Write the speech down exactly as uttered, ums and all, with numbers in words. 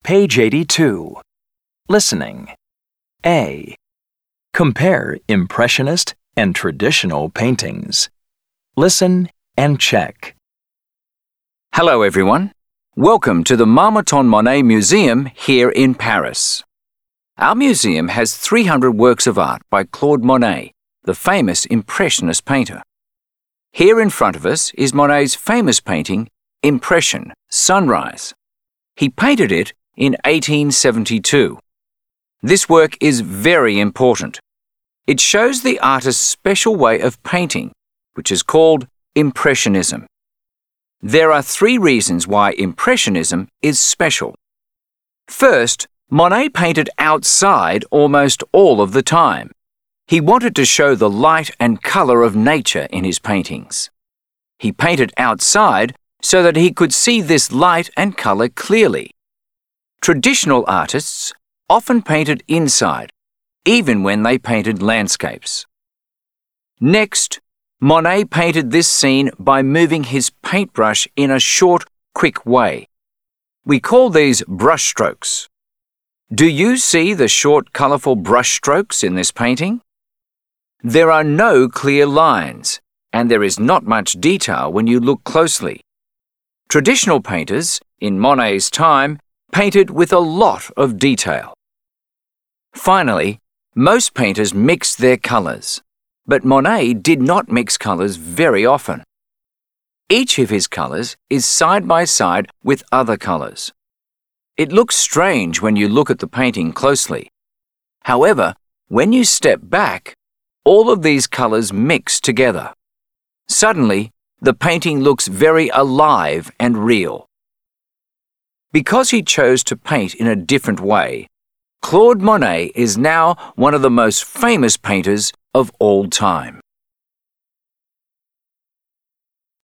Page eighty-two. Listening. A. Compare Impressionist and traditional paintings. Listen and check. Hello everyone. Welcome to the Marmottan Monet Museum here in Paris. Our museum has three hundred works of art by Claude Monet, the famous Impressionist painter. Here in front of us is Monet's famous painting, Impression, Sunrise. He painted it in eighteen seventy-two. This work is very important. It shows the artist's special way of painting, which is called Impressionism. There are three reasons why Impressionism is special. First, Monet painted outside almost all of the time. He wanted to show the light and colour of nature in his paintings. He painted outside so that he could see this light and colour clearly. Traditional artists often painted inside, even when they painted landscapes. Next, Monet painted this scene by moving his paintbrush in a short, quick way. We call these brush strokes. Do you see the short, colourful brush strokes in this painting? There are no clear lines, and there is not much detail when you look closely. Traditional painters, in Monet's time, painted with a lot of detail. Finally, most painters mixed their colours, but Monet did not mix colours very often. Each of his colours is side by side with other colours. It looks strange when you look at the painting closely. However, when you step back, all of these colours mix together. Suddenly, the painting looks very alive and real. Because he chose to paint in a different way, Claude Monet is now one of the most famous painters of all time.